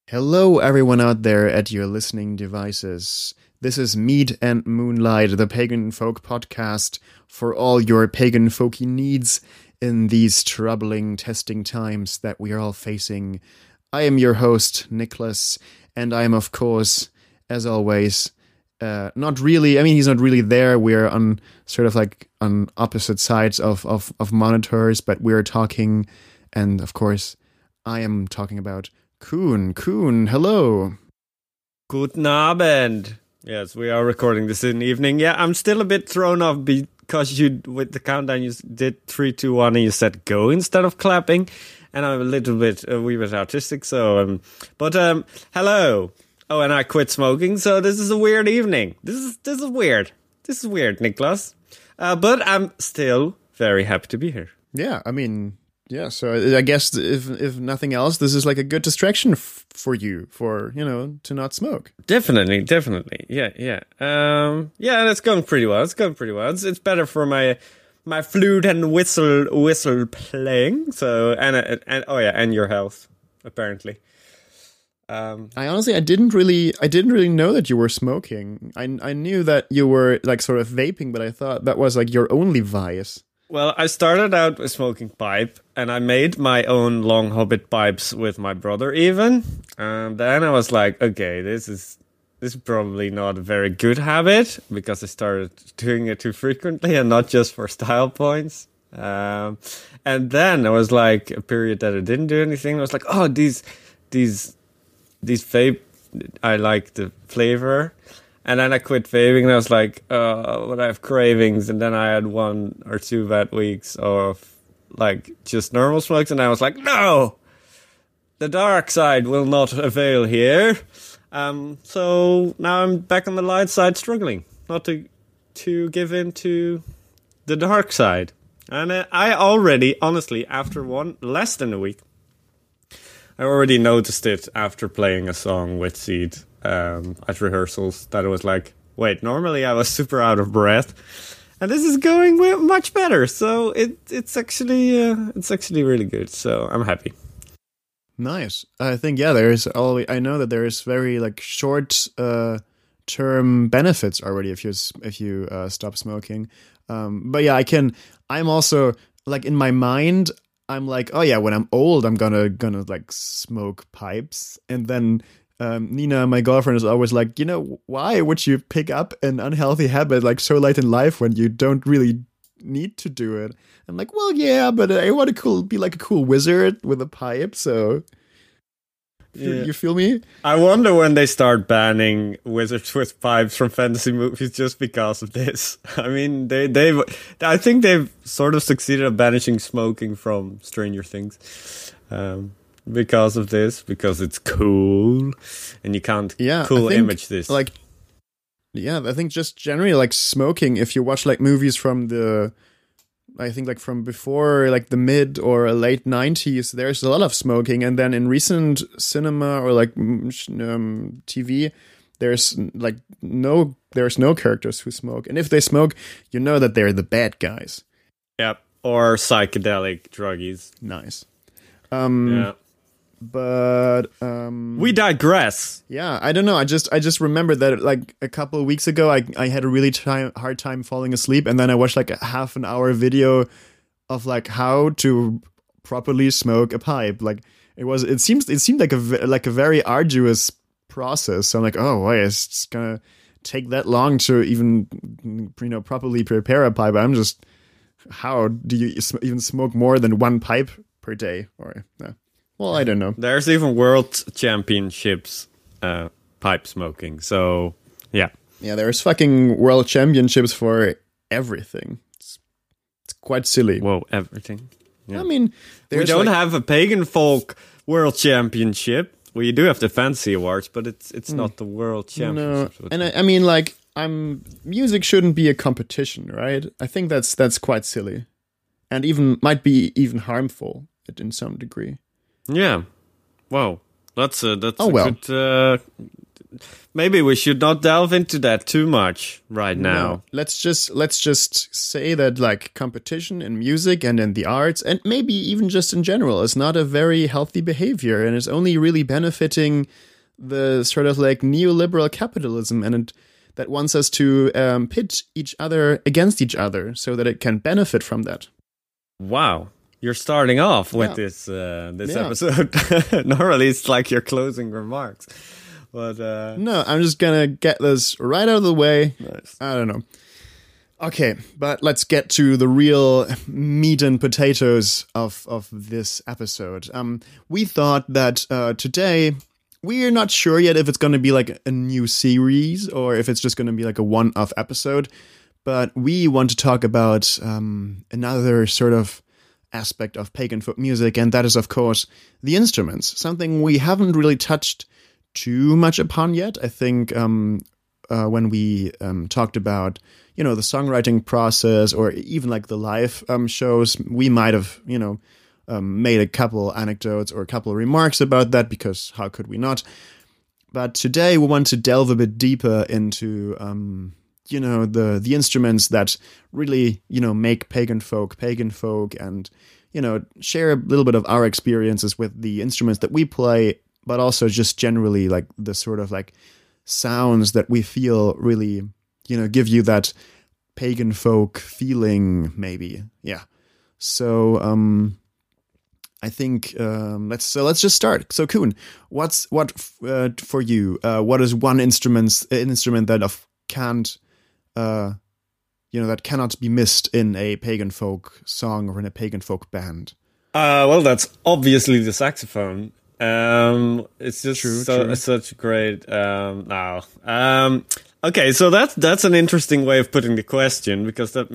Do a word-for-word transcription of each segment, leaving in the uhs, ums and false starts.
Hello, everyone out there at your listening devices. This is Mead and Moonlight, the Pagan Folk podcast for all your pagan folky needs in these troubling testing times that we are all facing. I am your host, Nicholas, and I am, of course, as always, uh, not really, I mean, he's not really there. We're on sort of like on opposite sides of, of, of monitors, but we're talking, and of course, I am talking about Kuhn. Kuhn, hello. Guten Abend. Yes, we are recording this in the evening. Yeah, I'm still a bit thrown off because you, with the countdown, you did three, two, one, and you said go instead of clapping. And I'm a little bit, a wee bit artistic, so, um, but, um, hello. Oh, and I quit smoking, so this is a weird evening. This is, this is weird. This is weird, Niklas. Uh, but I'm still very happy to be here. Yeah, I mean, yeah, so I guess if if nothing else, this is like a good distraction f- for you, for, you know, to not smoke. Definitely, definitely. Yeah, yeah. Um, yeah, it's going pretty well. It's going pretty well. It's, it's better for my my flute and whistle whistle playing. So, and, and, and oh yeah, and your health, apparently. Um, I honestly, I didn't really, I didn't really know that you were smoking. I I knew that you were like sort of vaping, but I thought that was like your only vice. Well, I started out with smoking pipe, and I made my own long hobbit pipes with my brother even. And then I was like, okay, this is this is probably not a very good habit, because I started doing it too frequently and not just for style points. Um, and then there was like a period that I didn't do anything. I was like, oh, these these these vape, I like the flavor. And then I quit vaping, and I was like, uh, but I have cravings. And then I had one or two bad weeks of, like, just normal smokes. And I was like, no! The dark side will not avail here. Um, so now I'm back on the light side, struggling not to to give in to the dark side. And uh, I already, honestly, after one, less than a week, I already noticed it after playing a song with Seed. Um, at rehearsals, that it was like, wait, normally I was super out of breath, and this is going much better. So it it's actually uh, it's actually really good. So I'm happy. Nice. I think yeah, there is always. I know that there is very like short uh, term benefits already if you if you uh, stop smoking. Um, but yeah, I can. I'm also like in my mind, I'm like, oh yeah, when I'm old, I'm gonna gonna like smoke pipes, and then. Um, Nina, my girlfriend, is always like, you know, why would you pick up an unhealthy habit like so late in life when you don't really need to do it? I'm like, well, yeah, but I want to cool, be like a cool wizard with a pipe, so... Yeah. You feel me? I wonder when they start banning wizards with pipes from fantasy movies just because of this. I mean, they, they've... I think they've sort of succeeded at banishing smoking from Stranger Things. Um... Because of this, because it's cool, and you can't yeah, cool think, image this. Like, yeah, I think just generally like smoking. If you watch like movies from the, I think like from before like the mid or late nineties, there's a lot of smoking, and then in recent cinema or like um, T V, there's like no, there's no characters who smoke, and if they smoke, you know that they're the bad guys. Yep, or psychedelic druggies. Nice. Um, yeah. But um, we digress. Yeah, I don't know. I just I just remembered that like a couple of weeks ago, I I had a really time, hard time falling asleep, and then I watched like a half an hour video of like how to properly smoke a pipe. Like it was, it seems it seemed like a like a very arduous process. So I'm like, oh, why is it's gonna take that long to even you know properly prepare a pipe? I'm just, how do you even smoke more than one pipe per day? Or no. Well, I don't know. There's even world championships uh, pipe smoking. So, yeah. Yeah, there's fucking world championships for everything. It's, it's quite silly. Whoa, everything. Yeah. I mean, we don't like, have a pagan folk world championship. We do have the fantasy awards, but it's it's mm, not the world championship. No, and I, I mean, like, I'm music shouldn't be a competition, right? I think that's that's quite silly, and even might be even harmful in some degree. Yeah. Wow. That's a, that's oh, a well. good uh, maybe we should not delve into that too much right now. No, let's just let's just say that like competition in music and in the arts, and maybe even just in general, is not a very healthy behavior, and is only really benefiting the sort of like neoliberal capitalism, and it, that wants us to um, pit each other against each other so that it can benefit from that. Wow. You're starting off with Yeah. this uh, this Yeah. episode. Normally, it's like your closing remarks, but uh, No, I'm just gonna get this right out of the way. nice. I don't know. Okay, but let's get to the real meat and potatoes of of this episode. Um, we thought that uh, today we're not sure yet if it's going to be like a new series or if it's just going to be like a one-off episode. But we want to talk about um, another sort of aspect of pagan folk music, and that is, of course, the instruments. Something we haven't really touched too much upon yet. I think um, uh, when we um, talked about, you know, the songwriting process or even like the live um, shows, we might have, you know, um, made a couple anecdotes or a couple of remarks about that, because how could we not? But today we want to delve a bit deeper into, um, you know, the the instruments that really, you know, make pagan folk pagan folk, and, you know, share a little bit of our experiences with the instruments that we play, but also just generally like the sort of like sounds that we feel really, you know, give you that pagan folk feeling, maybe. Yeah. So um I think um let's so let's just start. So Kuhn, what's what uh, for you? Uh, what is one instrument an instrument that of can't uh you know that cannot be missed in a pagan folk song or in a pagan folk band? Uh, well, that's obviously the saxophone. Um, it's just True, so, true. such a great. Um, now, um, okay, so that's that's an interesting way of putting the question, because that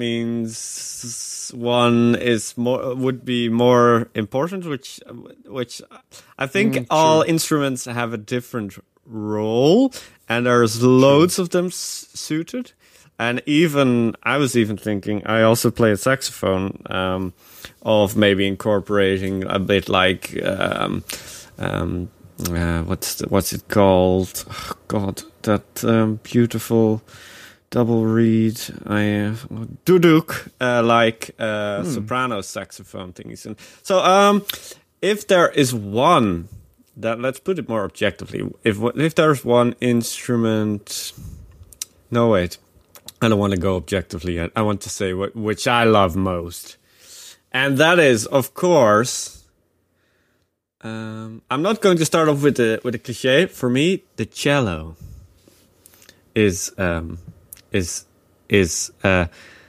means one is more would be more important, which which I think Mm, all true. instruments have a different role, and there's loads of them s- suited. And even, I was even thinking, I also play a saxophone, um, of maybe incorporating a bit like, um, um, uh, what's the, what's it called? Oh, God, that um, beautiful double reed, I uh, duduk, uh, like uh, soprano saxophone thingies. And so, um, if there is one that, let's put it more objectively, if if there's one instrument, no wait. I don't want to go objectively yet. I want to say what, which I love most. And that is, of course, um, I'm not going to start off with a, with a cliche. For me, the cello is, um, is, is, uh,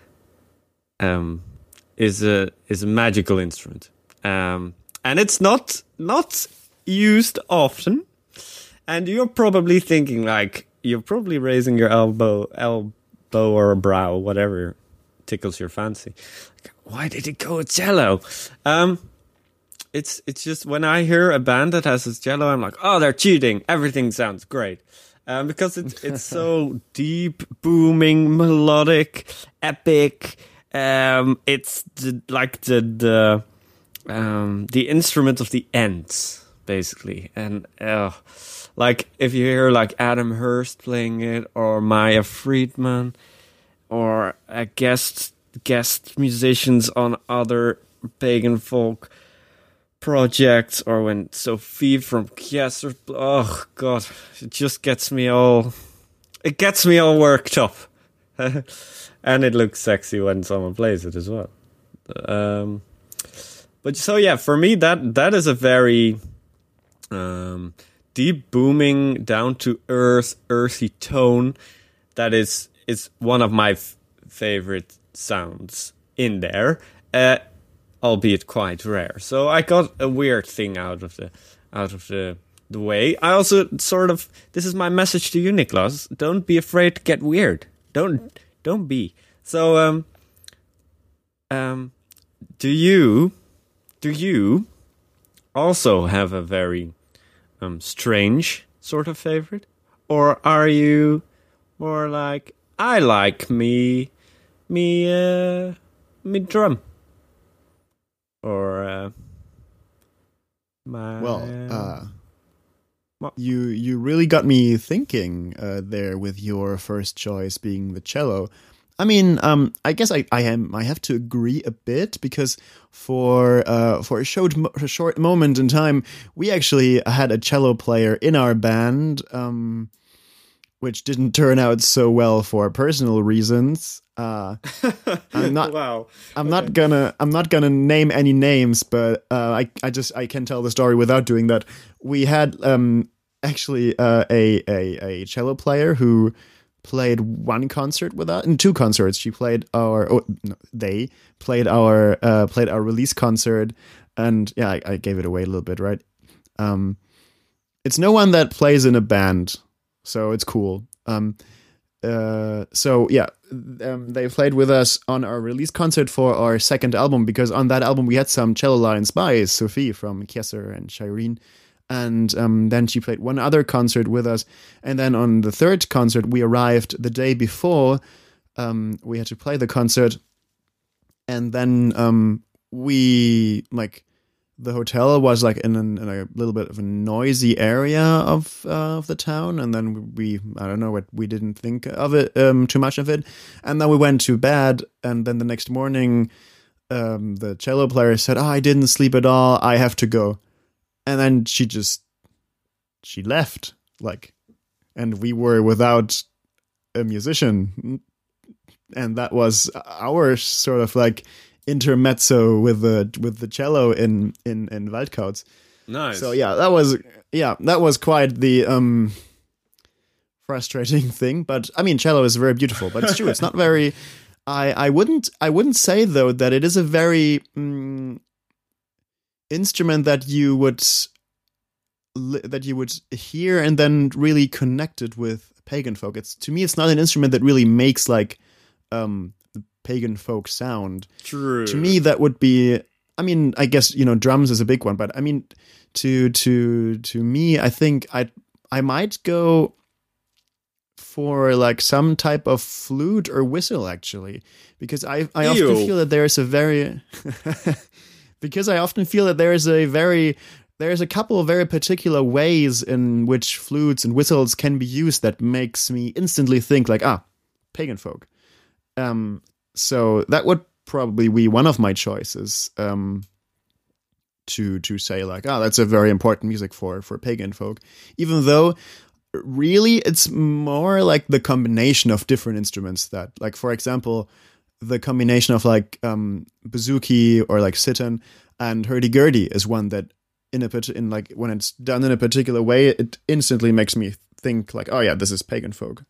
um, is a, is a magical instrument. Um, and it's not, not used often. And you're probably thinking like, you're probably raising your elbow, elbow, bow or a brow, whatever tickles your fancy. Like, why did it go with cello? Um, it's it's just when I hear a band that has a cello, I'm like, oh, they're cheating. Everything sounds great, um, because it's it's so deep, booming, melodic, epic. Um, it's the, like the the um, the instrument of the ends, basically, and uh, like if you hear like Adam Hurst playing it, or Maya Friedman, or uh, guest guest musicians on other pagan folk projects, or when Sophie from Kieser, oh god, it just gets me all, it gets me all worked up, and it looks sexy when someone plays it as well. Um, but so yeah, for me that that is a very um, deep, booming, down to earth, earthy tone that is is one of my f- favorite sounds in there, uh, albeit quite rare. So I got a weird thing out of the out of the the way. I also sort of, this is my message to you, Niklas. Don't be afraid to get weird. Don't don't be. So um um do you do you also have a very um strange sort of favorite, or are you more like, I like me me uh me drum, or uh my Well, uh, Well, you you really got me thinking uh, there with your first choice being the cello. I mean, um, I guess I, I am I have to agree a bit because for uh, for a short a short moment in time we actually had a cello player in our band, um, which didn't turn out so well for personal reasons. Uh, I'm not. wow. I'm Okay. not gonna. I'm not gonna name any names, but uh, I. I just. I can tell the story without doing that. We had um actually uh, a a a cello player who played one concert with us, in two concerts. She played our. Oh, no, they played our uh, played our release concert, and yeah, I, I gave it away a little bit, right? Um, it's no one that plays in a band, so it's cool. Um, uh, so yeah, um, they played with us on our release concert for our second album because on that album we had some cello lines by Sophie from Kieser and Shireen. And um, then she played one other concert with us. And then on the third concert, we arrived the day before. Um, we had to play the concert. And then um, we, like, the hotel was, like, in, an, in a little bit of a noisy area of uh, of the town. And then we, I don't know, what we didn't think of it, um, too much of it. And then we went to bed. And then the next morning, um, the cello player said, oh, I didn't sleep at all. I have to go. And then she just, she left, like, and we were without a musician. And that was our sort of like intermezzo with the, with the cello in, in, in Waldkauz. Nice. So yeah, that was, yeah, that was quite the, um, frustrating thing. But I mean, cello is very beautiful, but it's true. It's not very, I, I wouldn't, I wouldn't say though that it is a very, um, instrument that you would that you would hear and then really connect it with pagan folk. It's to me, it's not an instrument that really makes like um, the pagan folk sound. True. To me, that would be. I mean, I guess you know, drums is a big one, but I mean, to to to me, I think I I might go for like some type of flute or whistle actually, because I I often Ew. feel that there's a very Because I often feel that there is a very, there's a couple of very particular ways in which flutes and whistles can be used that makes me instantly think like, ah, pagan folk. Um, so that would probably be one of my choices. Um, to to say like, ah, that's a very important music for for pagan folk, even though really it's more like the combination of different instruments that, like for example, the combination of like um, bouzouki or like sitar and hurdy-gurdy is one that in a in like when it's done in a particular way, it instantly makes me think like, oh yeah, this is pagan folk.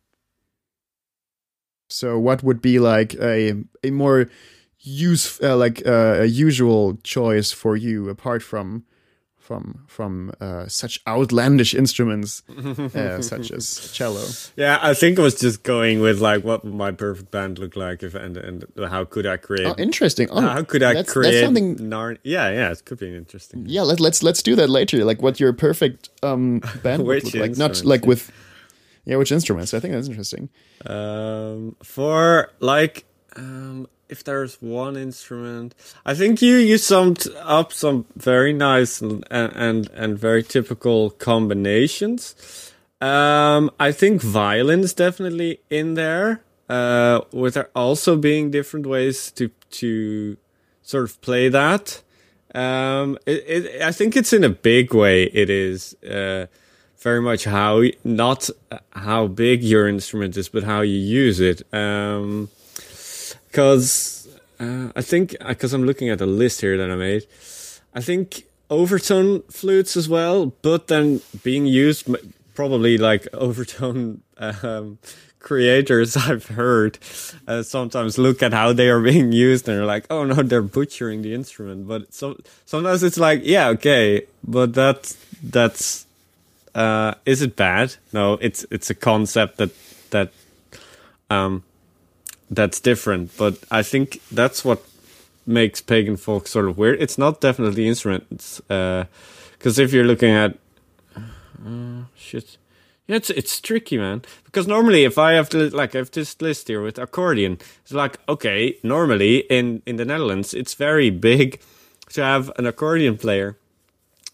So what would be like a a more use uh, like uh, a usual choice for you apart from from from uh, such outlandish instruments uh, such as cello? Yeah, I think I was just going with like what would my perfect band look like if and and how could I create? Oh, interesting. Oh, how could I that's, create that's something? Narn- yeah, yeah, it could be interesting. Yeah, let, let's let's do that later. Like what your perfect um, band would Which look like, not like with yeah, which instruments? I think that's interesting. Um, for like um. If there's one instrument, I think you you summed up some very nice and and, and very typical combinations. Um, I think violin is definitely in there, uh, with there also being different ways to to sort of play that. Um, it, it, I think it's in a big way. It is uh, very much how not how big your instrument is, but how you use it. Um, Because uh, I think, because I'm looking at the list here that I made, I think overtone flutes as well, but then being used probably like overtone um, creators I've heard uh, sometimes look at how they are being used and they're like, oh no, they're butchering the instrument. But so, sometimes it's like, yeah, okay, but that, that's, uh, is it bad? No, it's it's a concept that, that, um, that's different, but I think that's what makes pagan folk sort of weird. It's not definitely instruments, because uh, if you're looking at uh, shit, yeah, it's it's tricky, man. Because normally, if I have to like I have this list here with accordion, it's like okay, normally in in the Netherlands, it's very big to have an accordion player.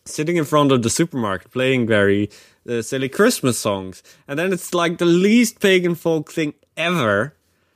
sitting in front of the supermarket playing very uh, silly Christmas songs, and then it's like the least pagan folk thing ever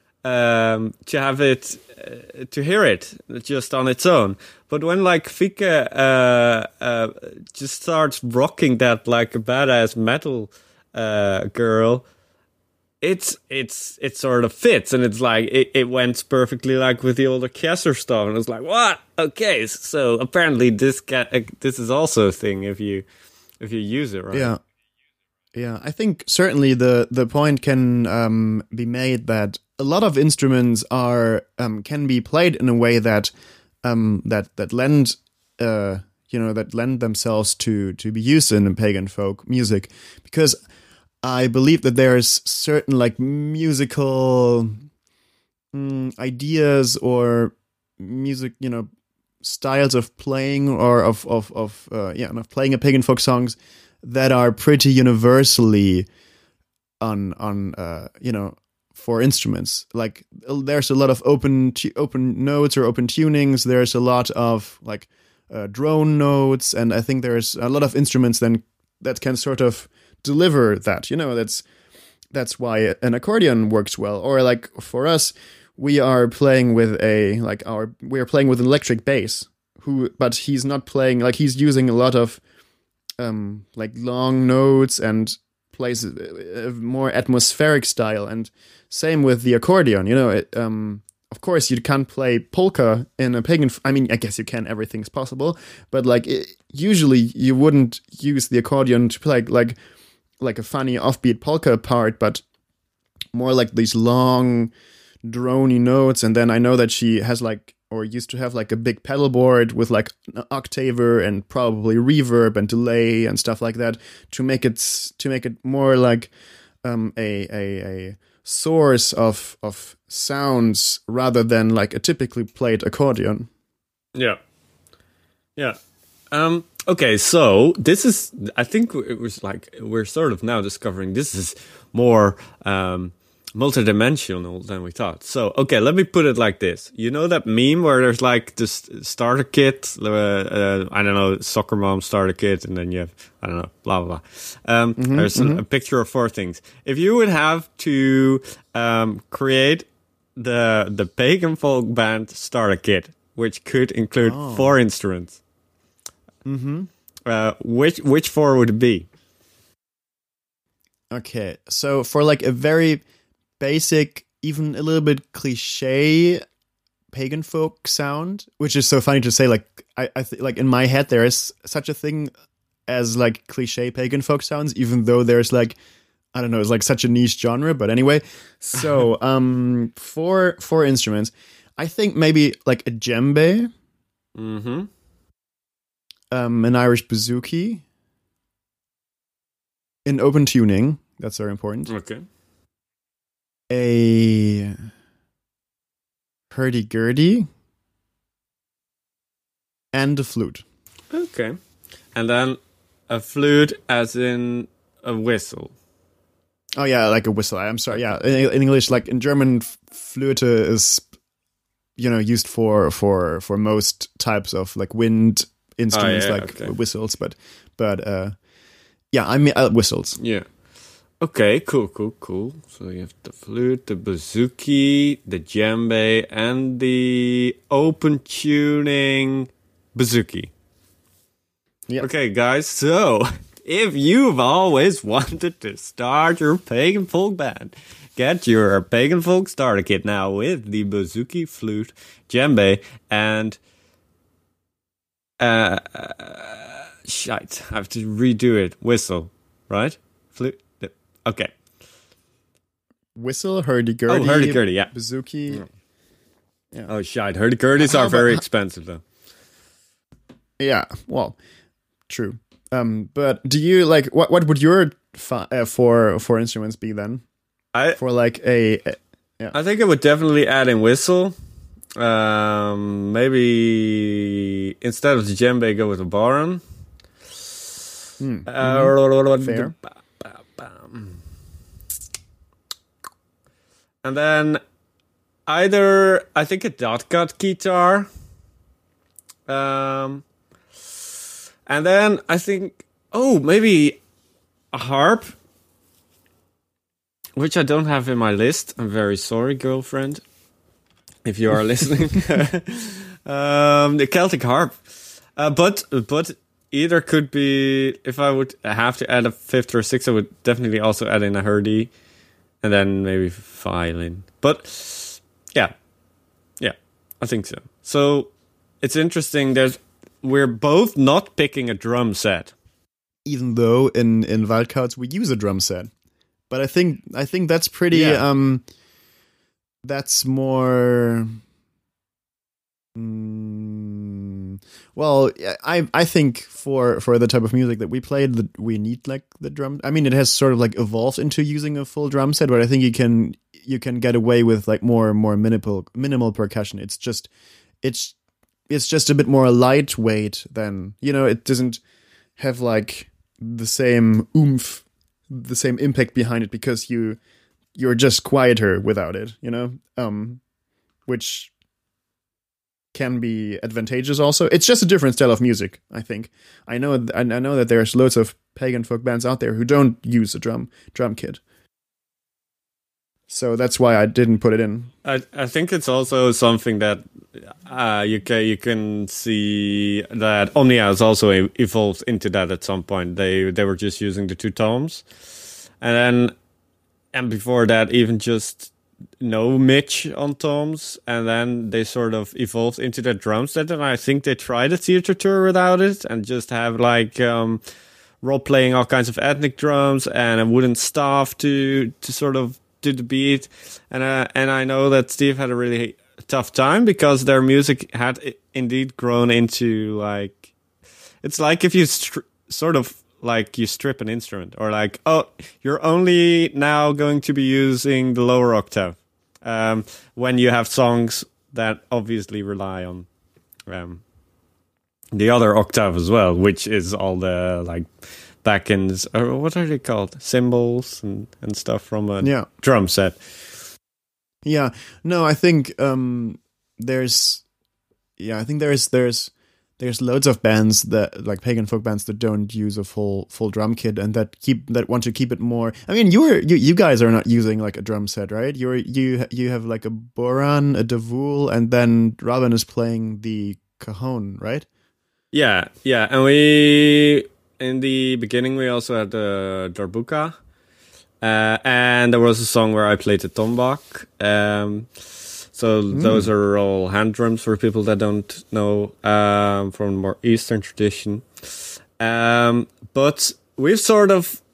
um, to have it, uh, to hear it just on its own. But when like Fike uh, uh, just starts rocking that like a badass metal uh, girl, it's it's it sort of fits, and it's like it, it went perfectly like with the older Kesser stuff, and it's like, what? Okay, so apparently this ca- uh, this is also a thing if you if you use it right. Yeah. Yeah, I think certainly the, the point can um, be made that a lot of instruments are um, can be played in a way that um, that that lend uh, you know that lend themselves to to be used in pagan folk music, because I believe that there's certain like musical mm, ideas or music, you know, styles of playing or of of of uh, yeah, of playing a pagan folk songs that are pretty universally on on uh, you know, for instruments. Like there's a lot of open tu- open notes or open tunings. There's a lot of like uh, drone notes, and I think there's a lot of instruments then that can sort of deliver that. You know, that's that's why an accordion works well. Or like for us, we are playing with a like our we are playing with an electric bass. Who, but he's not playing like he's using a lot of um like long notes and plays a, a more atmospheric style. And same with the accordion. You know, it, um of course you can't play polka in a pagan. F- I mean, I guess you can. Everything's possible, but like it, usually you wouldn't use the accordion to play like like a funny offbeat polka part, but more like these long drony notes. And then I know that she has like, or used to have like a big pedal board with like an octaver and probably reverb and delay and stuff like that to make it to make it more like um, a, a a source of of sounds rather than like a typically played accordion. Yeah, yeah. Um, okay, so this is. I think it was like we're sort of now discovering this is more. Um, multidimensional than we thought. So, okay, let me put it like this. You know that meme where there's like this starter kit, uh, uh, I don't know, soccer mom starter kit, and then you have, I don't know, blah, blah, blah. Um, mm-hmm, there's mm-hmm. a, a picture of four things. If you would have to um, create the the pagan folk band starter kit, which could include oh. four instruments, mm-hmm. uh, which which four would it be? Okay, so for like a very basic, even a little bit cliche pagan folk sound, which is so funny to say. Like I, I th- like in my head there is such a thing as like cliche pagan folk sounds, even though there's like I don't know, it's like such a niche genre. But anyway, so um, for four instruments, I think maybe like a djembe, mm-hmm. um, an Irish bouzouki, in open tuning. That's very important. Okay. A hurdy-gurdy, and a flute. Okay. And then a flute as in a whistle. Oh, yeah, like a whistle. I'm sorry, yeah. In, in English, like in German, flute is, you know, used for for, for most types of like wind instruments, oh, yeah, like okay. whistles. But, but uh, yeah, I mean, uh, whistles. Yeah. Okay, cool, cool, cool. So you have the flute, the bouzouki, the djembe, and the open tuning bouzouki. Yeah. Okay, guys, so if you've always wanted to start your pagan folk band, get your pagan folk starter kit now with the bouzouki, flute, djembe, and uh, uh shite, I have to redo it. Whistle, right? Flute. Okay. Whistle, hurdy-gurdy. Oh, hurdy-gurdy, yeah. Bouzouki. Yeah. Yeah. Oh, shite. Hurdy-gurdies are very expensive, though. Yeah, well, true. Um, but do you, like, what What would your fi- uh, four, four instruments be then? I For, like, a... a yeah. I think I would definitely add in whistle. Um, maybe instead of the djembe, go with a baron. Hmm. Uh, mm-hmm. Fair. And then either, I think a dot gut guitar. Um, And then I think, oh, maybe a harp, which I don't have in my list. I'm very sorry, girlfriend, if you are listening. um, the Celtic harp. Uh, but but either could be, if I would have to add a fifth or sixth, I would definitely also add in a hurdy, and then maybe violin. But yeah, yeah, I think so. So it's interesting. There's we're both not picking a drum set, even though in in Wildcards we use a drum set. But I think I think that's pretty. Yeah. Um, that's more. Mm, well, I I think for for the type of music that we played, that we need like the drum. I mean, it has sort of like evolved into using a full drum set, but I think you can you can get away with like more more minimal minimal percussion. It's just it's it's just a bit more lightweight than, you know. It doesn't have like the same oomph, the same impact behind it, because you you're just quieter without it, you know. Um, which can be advantageous also. It's just a different style of music, I think. I know I know that there's loads of pagan folk bands out there who don't use a drum drum kit. So that's why I didn't put it in. I I think it's also something that uh, you can you can see that Omnia has also e- evolved into that at some point. They they were just using the two toms, and then and before that even just no Mitch on toms, and then they sort of evolved into that drum set. And I think they tried a theater tour without it and just have like um, role playing all kinds of ethnic drums and a wooden staff to to sort of do the beat. And uh, and I know that Steve had a really tough time because their music had indeed grown into like, it's like if you str- sort of like you strip an instrument, or like, oh, you're only now going to be using the lower octave um, when you have songs that obviously rely on um, the other octave as well, which is all the like back ends, or what are they called? Cymbals and, and stuff from a yeah. drum set. Yeah. No, I think um, there's, yeah, I think there's, there's, There's loads of bands that, like pagan folk bands, that don't use a full full drum kit, and that keep that want to keep it more. I mean, you were you, you guys are not using like a drum set, right? You're you you have like a boran, a davul, and then Robin is playing the cajon, right? Yeah, yeah, and we in the beginning we also had the darbuka, uh, and there was a song where I played the tombak. Um, So mm. those are all hand drums for people that don't know, um, from more Eastern tradition. Um, but we've sort of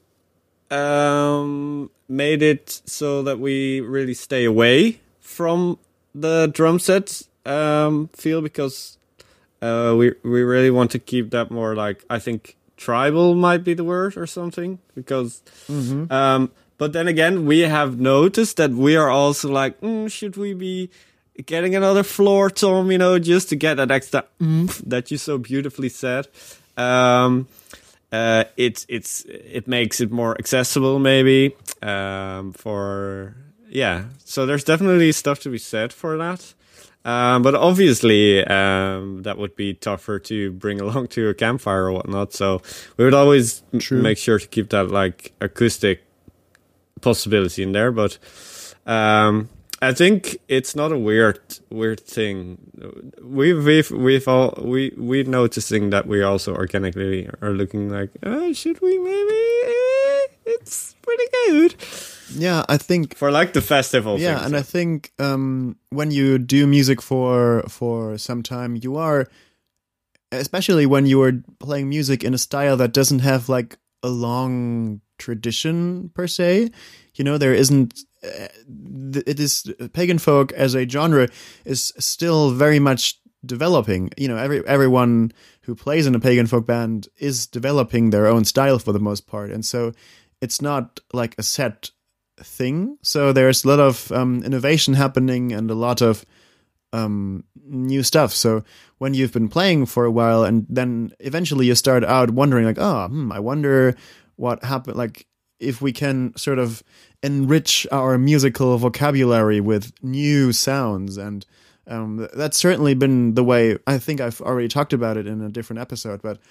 um, made it so that we really stay away from the drum set um, feel, because uh, we we really want to keep that more like, I think tribal might be the word or something. Because, mm-hmm. um, but then again, we have noticed that we are also like, mm, should we be getting another floor tom, you know, just to get that extra oomph that you so beautifully said. Um, uh, it's it's it makes it more accessible, maybe. Um, for yeah, so there's definitely stuff to be said for that. Um, but obviously, um, that would be tougher to bring along to a campfire or whatnot. So we would always m- make sure to keep that like acoustic possibility in there. But um, I think it's not a weird weird thing. We've we've we've all we we're noticing that we also organically are looking like, oh, should we maybe? Eh, it's pretty good. Yeah, I think for like the festival. Yeah, things, and so. I think um, when you do music for for some time, you are, especially when you are playing music in a style that doesn't have like a long tradition per se. You know, there isn't. Uh, it is pagan folk as a genre is still very much developing. You know, every everyone who plays in a pagan folk band is developing their own style for the most part, and so it's not like a set thing. So there's a lot of um, innovation happening and a lot of um, new stuff. So when you've been playing for a while and then eventually you start out wondering like, oh, hmm, I wonder what happened. Like if we can sort of enrich our musical vocabulary with new sounds. And um, that's certainly been the way. I think I've already talked about it in a different episode, but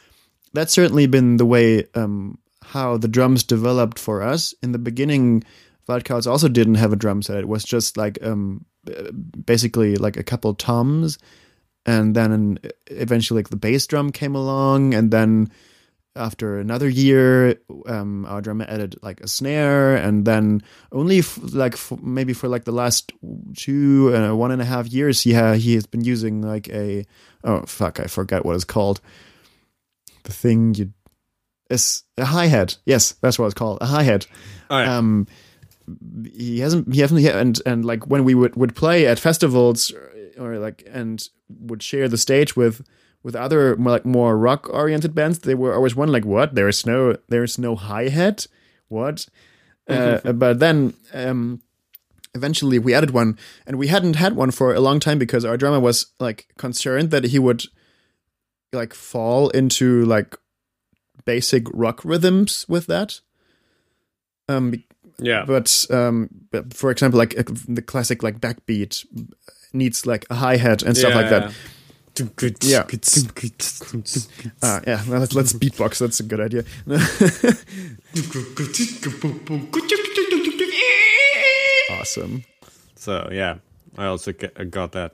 that's certainly been the way um, how the drums developed for us. In the beginning, Wildcats also didn't have a drum set. It was just like um, basically like a couple toms, and then eventually like the bass drum came along, and then after another year, um, our drummer added like a snare, and then only f- like f- maybe for like the last two uh, one and a half years, he ha- he has been using like a oh fuck, I forgot what it's called. The thing you is a hi-hat. Yes, that's what it's called, a hi-hat. All right. Um, he hasn't he hasn't and and like when we would, would play at festivals or, or like and would share the stage with. With other more like more rock oriented bands, they were always one like, what? There is no there is no hi hat, what? Uh, but then um, eventually we added one, and we hadn't had one for a long time because our drummer was like concerned that he would like fall into like basic rock rhythms with that. Um, yeah, but um, but for example, like the classic like backbeat needs like a hi hat and stuff yeah, like that. yeah. Yeah. uh, yeah, well, let's, let's beatbox. That's a good idea. Awesome. So, yeah, I also get, got that.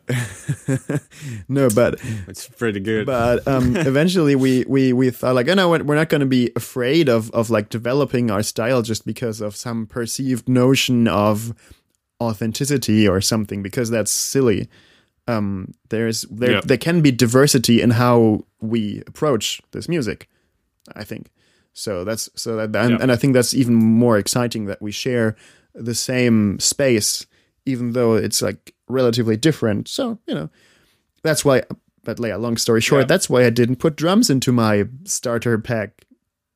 No, but... It's pretty good. But um, eventually we, we, we thought, like, oh, no, we're not going to be afraid of, of, like, developing our style just because of some perceived notion of authenticity or something, because that's silly. Um, there's there yeah. there can be diversity in how we approach this music, I think. So that's so that and, yeah. and I think that's even more exciting that we share the same space, even though it's like relatively different. So you know, that's why. But like, long story short, yeah. that's why I didn't put drums into my starter pack.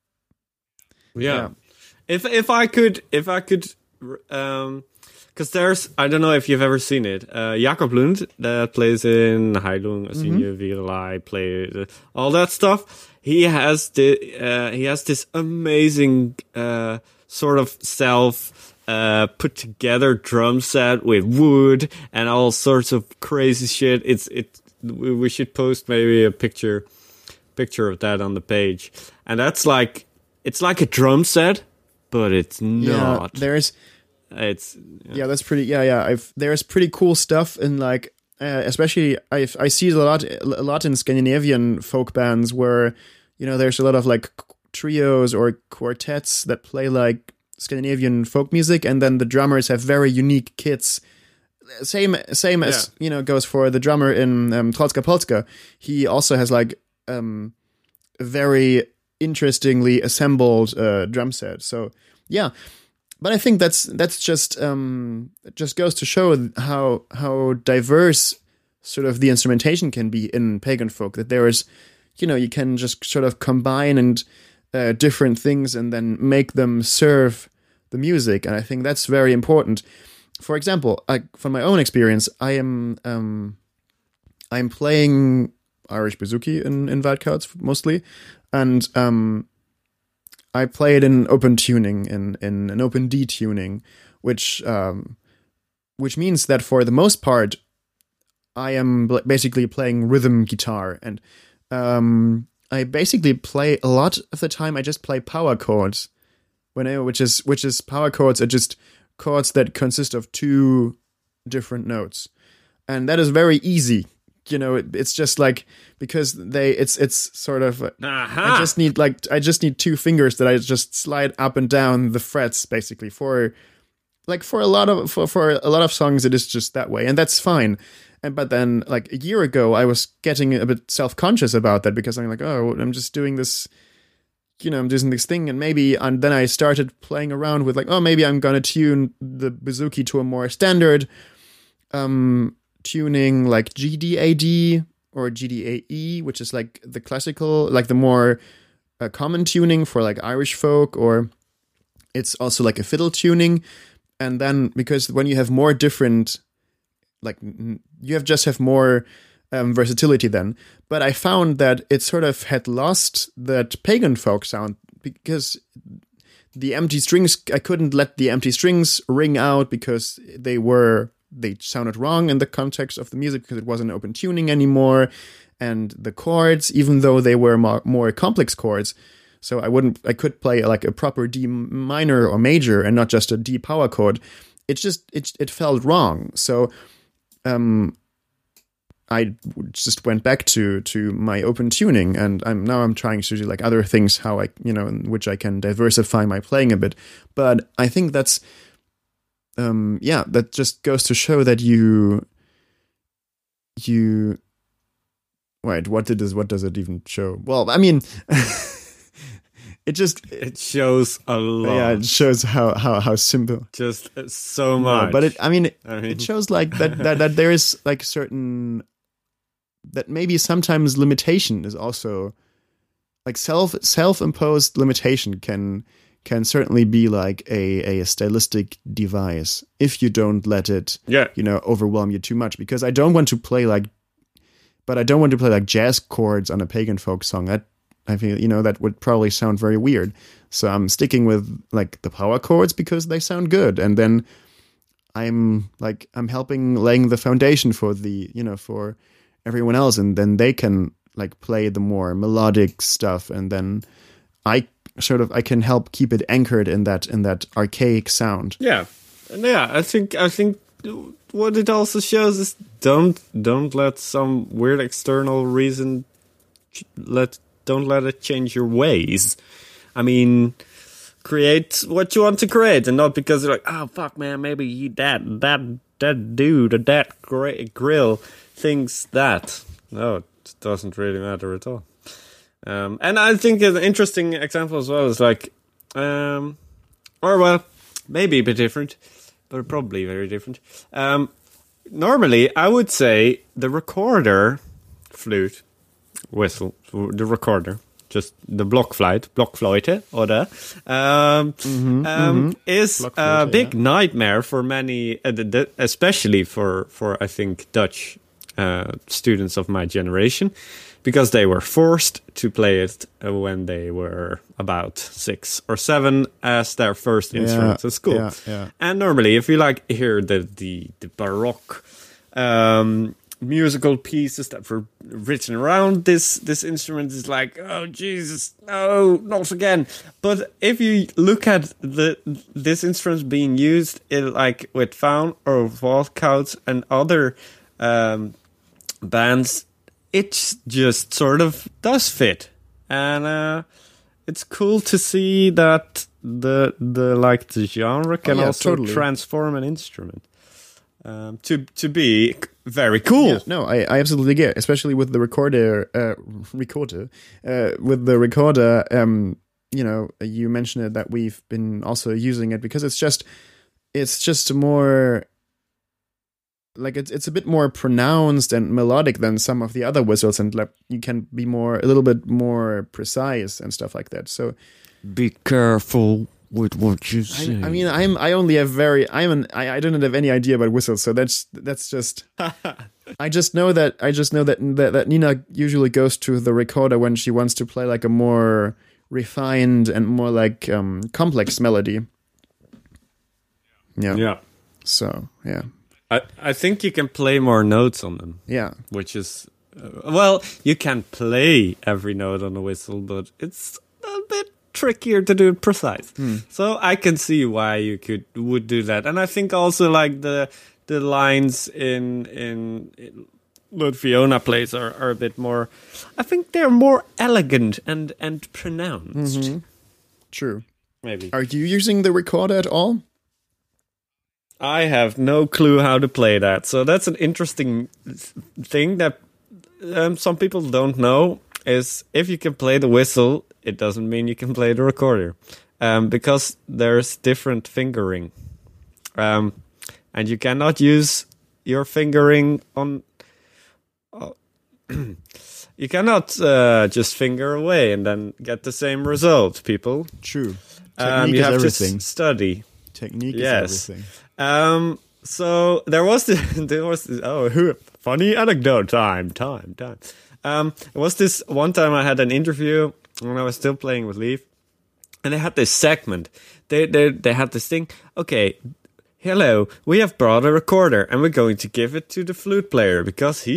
Yeah, yeah. if if I could if I could. Um... Because there's, I don't know if you've ever seen it, uh, Jakob Lund, that plays in Heilung, Asinje, Virelai, play uh, all that stuff. He has the, uh, he has this amazing uh, sort of self uh, put together drum set with wood and all sorts of crazy shit. It's it. We should post maybe a picture picture of that on the page, and that's like it's like a drum set, but it's not. Yeah, there's. It's yeah. yeah, that's pretty. Yeah, yeah. I've there's pretty cool stuff in like, uh, especially I I see it a lot a lot in Scandinavian folk bands where, you know, there's a lot of like trios or quartets that play like Scandinavian folk music, and then the drummers have very unique kits. Same same yeah. as you know goes for the drummer in um, Trolska Polska. He also has like um a very interestingly assembled uh, drum set. So yeah. But I think that's that's just um, it just goes to show how how diverse sort of the instrumentation can be in pagan folk. That there is, you know, you can just sort of combine and uh, different things and then make them serve the music. And I think that's very important. For example, I, from my own experience, I am um, I'm playing Irish bouzouki in in Wildcats mostly, and um. I play it in open tuning, in, in an open D tuning, which um, which means that for the most part, I am basically playing rhythm guitar, and um, I basically play a lot of the time. I just play power chords, whenever, which is which is power chords are just chords that consist of two different notes, and that is very easy. You know, it, it's just like because they, it's it's sort of. Uh, I just need like I just need two fingers that I just slide up and down the frets, basically for, like for a lot of for, for a lot of songs it is just that way, and that's fine. And but then like a year ago, I was getting a bit self conscious about that because I'm like, oh, I'm just doing this, you know, I'm doing this thing, and maybe, and then I started playing around with like, oh, maybe I'm gonna tune the bouzouki to a more standard. Um. tuning like G D A D or G D A E, which is like the classical, like the more uh, common tuning for like Irish folk, or it's also like a fiddle tuning. And then because when you have more different, like you have just have more um, versatility then. But I found that it sort of had lost that pagan folk sound because the empty strings, I couldn't let the empty strings ring out because they were they sounded wrong in the context of the music because it wasn't open tuning anymore. and the chords, even though they were more, more complex chords, so I wouldn't, I could play like a proper D minor or major and not just a D power chord. It just, it, it felt wrong. So, um, I just went back to, to my open tuning, and I'm now I'm trying to do like other things, how I, you know, in which I can diversify my playing a bit. But I think that's, um, yeah, that just goes to show that you, you, wait, what did this, what does it even show? Well, I mean, it just, it shows a lot. Yeah, it shows how, how, how simple. Just so much. No, but it, I mean, I mean, it shows like that, that, that there is like certain, that maybe sometimes limitation is also like self self-imposed limitation can can certainly be like a, a stylistic device if you don't let it yeah. you know overwhelm you too much. Because I don't want to play like but I don't want to play like jazz chords on a pagan folk song. That I feel you know that would probably sound very weird. So I'm sticking with like the power chords because they sound good, and then I'm like I'm helping laying the foundation for the you know for everyone else, and then they can like play the more melodic stuff, and then I sort of I can help keep it anchored in that in that archaic sound. Yeah, and yeah, I think I think what it also shows is don't don't let some weird external reason let don't let it change your ways. I mean, create what you want to create, and not because you're like, oh fuck man, maybe that that that dude or that gr- grill thinks that. No, it doesn't really matter at all. Um, and I think an interesting example as well is like, um, or well, maybe a bit different, but probably very different. Um, normally, I would say the recorder, flute, whistle, the recorder, just the blockfluit, blockfluite, or the, um, mm-hmm, um, mm-hmm. is a big yeah. nightmare for many, uh, the, the, especially for, for, I think, Dutch uh, students of my generation, because they were forced to play it uh, when they were about six or seven as their first yeah, instrument at school. Yeah, yeah. And normally, if you like hear the, the, the Baroque, um, musical pieces that were written around this this instrument is like, oh Jesus, no, not again. But if you look at the this instrument being used in like with Faun or Walkout and other um, bands, it just sort of does fit, and uh, it's cool to see that the the like the genre can oh, yeah, also totally. transform an instrument. Um, to to be very cool. Yeah, no, I, I absolutely get, especially with the recorder, uh, recorder, uh, with the recorder. Um, you know, you mentioned it that we've been also using it because it's just, it's just more, like it's it's a bit more pronounced and melodic than some of the other whistles, and like you can be more a little bit more precise and stuff like that. So, be careful with what you say. I, I mean, I'm I only have very I'm an I, I don't have any idea about whistles, so that's that's just. I just know that I just know that, that that Nina usually goes to the recorder when she wants to play like a more refined and more like um, complex melody. Yeah. Yeah. So yeah. I I think you can play more notes on them. Yeah. Which is uh, well, you can play every note on a whistle, but it's a bit trickier to do it precise. Hmm. So I can see why you could would do that, and I think also like the the lines in in, in what Fiona plays are, are a bit more. I think they're more elegant and and pronounced. Mm-hmm. True. Maybe. Are you using the recorder at all? I have no clue how to play that, so that's an interesting thing that um, some people don't know. Is if you can play the whistle, it doesn't mean you can play the recorder, um, because there's different fingering, um, and you cannot use your fingering on. Uh, you cannot uh, just finger away and then get the same result, people. True. Um, you have everything. to s- study. Technique yes. is everything. Um, so there was this, there was this, oh, funny anecdote time, time, time. Um, it was this one time I had an interview when I was still playing with Leaf, and they had this segment. They they they had this thing. Okay, hello, we have brought a recorder, and we're going to give it to the flute player because he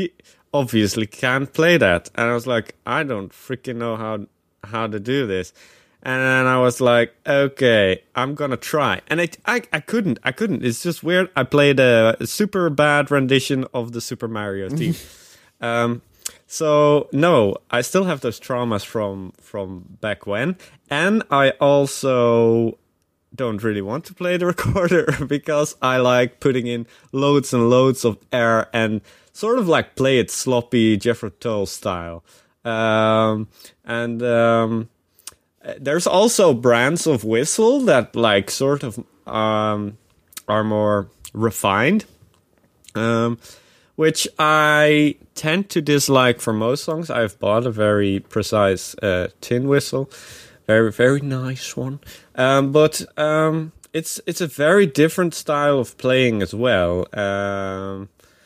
obviously can't play that. And I was like, I don't freaking know how how to do this. And then I was like, okay, I'm gonna try. And it, I, I couldn't, I couldn't. It's just weird. I played a super bad rendition of the Super Mario theme. um, so no, I still have those traumas from from back when, and I also don't really want to play the recorder because I like putting in loads and loads of air and sort of like play it sloppy Jethro Tull style. Um, and um. There's also brands of whistle that like sort of um, are more refined, um, which I tend to dislike for most songs. I've bought a very precise uh, tin whistle, very very nice one, um, but um, it's it's a very different style of playing as well. Um,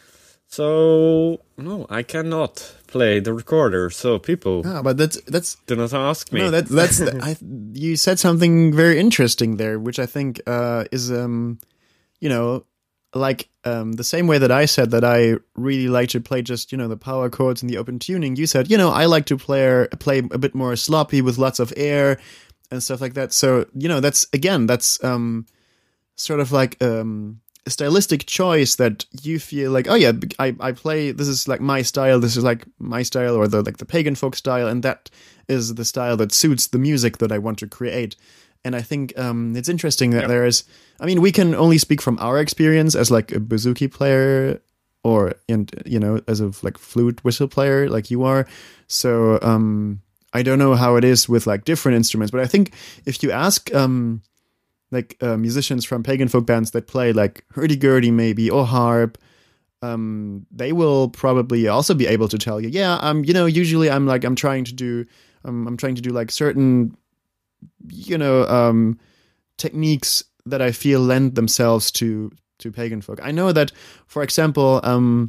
so no, I cannot play the recorder. So people, ah, but that's that's do not ask me. No, that, that's I. You said something very interesting there, which I think uh, is um, you know, like um, the same way that I said that I really like to play just you know the power chords and the open tuning. You said you know I like to play play a bit more sloppy with lots of air and stuff like that. So you know that's again that's um, sort of like um. a stylistic choice that you feel like, oh yeah, I, I play, this is like my style, this is like my style, or the like the pagan folk style, and that is the style that suits the music that I want to create. And I think um, it's interesting that yep. there is, I mean, we can only speak from our experience as like a bouzouki player, or, and you know, as a like flute whistle player like you are. So um, I don't know how it is with like different instruments, but I think if you ask um, like uh, musicians from pagan folk bands that play like hurdy-gurdy maybe or harp, um, they will probably also be able to tell you, yeah, um, you know, usually I'm like I'm trying to do, um, I'm trying to do like certain, you know, um, techniques that I feel lend themselves to to pagan folk. I know that, for example, um,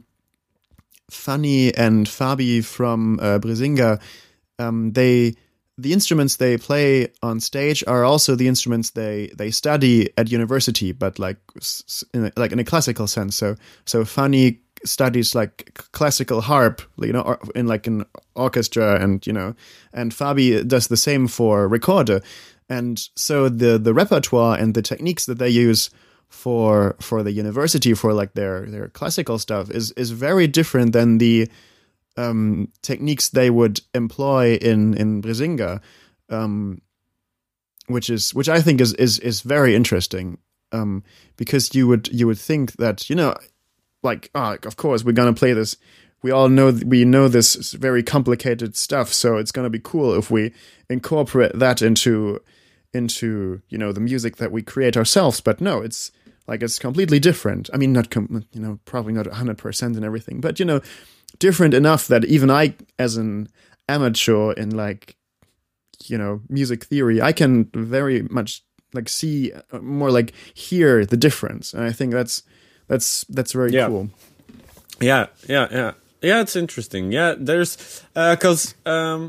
Fanny and Fabi from uh, Brisinga, um, they. The instruments they play on stage are also the instruments they, they study at university, but like in a, like in a classical sense. So so Fanny studies like classical harp, you know, in like an orchestra, and you know, and Fabi does the same for recorder. And so the the repertoire and the techniques that they use for for the university for like their their classical stuff is is very different than the Um, techniques they would employ in in Brisinga, um, which is which I think is is is very interesting, um, because you would you would think that you know, like oh, of course we're gonna play this. We all know we know this very complicated stuff, so it's gonna be cool if we incorporate that into into you know the music that we create ourselves. But no, it's like it's completely different. I mean, not com- you know probably not one hundred percent and everything, but you know. Different enough that even I, as an amateur in like, you know, music theory, I can very much like see more like hear the difference, and I think that's that's that's very yeah. cool. Yeah, yeah, yeah, yeah. It's interesting. Yeah, there's because uh, um,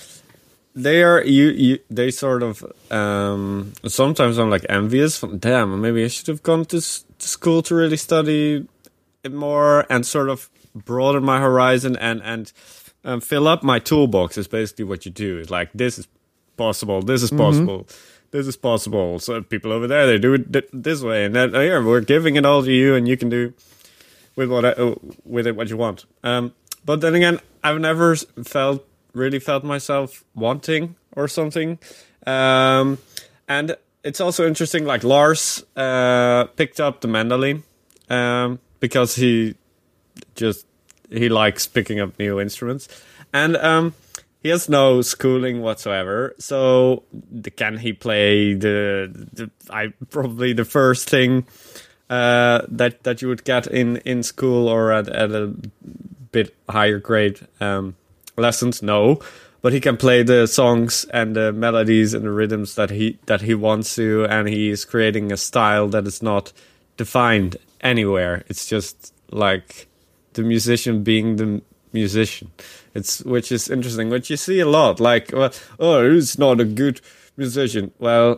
they are you you they sort of um, sometimes I'm like envious. From, Damn, maybe I should have gone to, s- to school to really study it more and sort of broaden my horizon and and um, fill up my toolbox is basically what you do. It's like this is possible, this is possible, mm-hmm. this is possible. So people over there they do it th- this way, and then oh, yeah, we're giving it all to you, and you can do with what I, uh, with it what you want. Um, but then again, I've never felt really felt myself wanting or something. Um, and it's also interesting. Like Lars uh, picked up the mandolin um, because he. Just he likes picking up new instruments, and um, he has no schooling whatsoever. So the, can he play the, the I probably the first thing uh, that that you would get in, in school or at, at a bit higher grade um, lessons? No, but he can play the songs and the melodies and the rhythms that he that he wants to, and he is creating a style that is not defined anywhere. It's just like. The musician being the musician, it's which is interesting. Which you see a lot, like, well, oh, he's not a good musician. Well,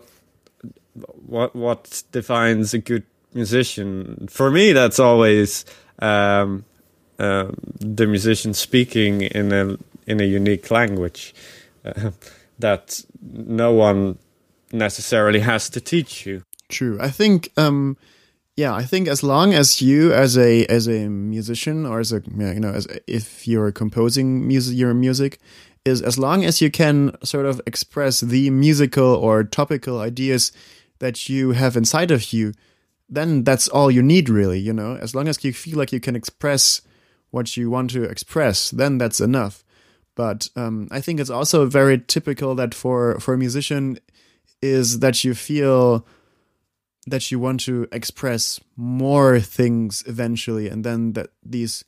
what what defines a good musician? For me, that's always um, uh, the musician speaking in a in a unique language uh, that no one necessarily has to teach you. True. I think, um, yeah, I think as long as you, as a as a musician, or as a you know, as if you're composing music, your music, is as long as you can sort of express the musical or topical ideas that you have inside of you, then that's all you need, really. You know, as long as you feel like you can express what you want to express, then that's enough. But um, I think it's also very typical that for for a musician is that you feel that you want to express more things eventually, and then that these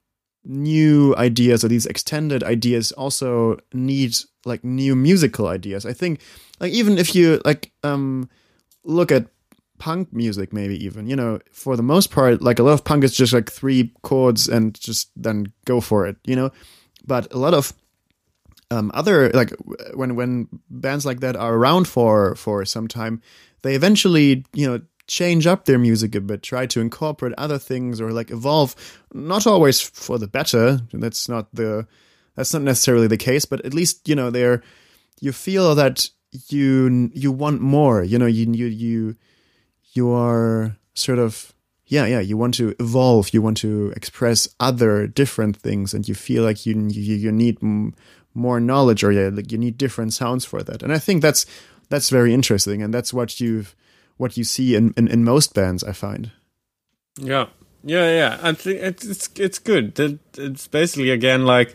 new ideas or these extended ideas also need like new musical ideas. I think like even if you like um look at punk music, maybe even, you know, for the most part, like a lot of punk is just like three chords and just then go for it, you know. But a lot of um other like when when bands like that are around for for some time, they eventually, you know, change up their music a bit, try to incorporate other things or like evolve, not always for the better. That's not the, that's not necessarily the case, but at least, you know, they're, you feel that you, you want more, you know, you, you, you, you are sort of, yeah, yeah, you want to evolve, you want to express other different things, and you feel like you, you, you need m- more knowledge, or yeah, like you need different sounds for that. And I think that's, that's very interesting, and that's what you've what you see in, in, in most bands, I find. Yeah, yeah, yeah. I think it's it's, it's good. It's basically again like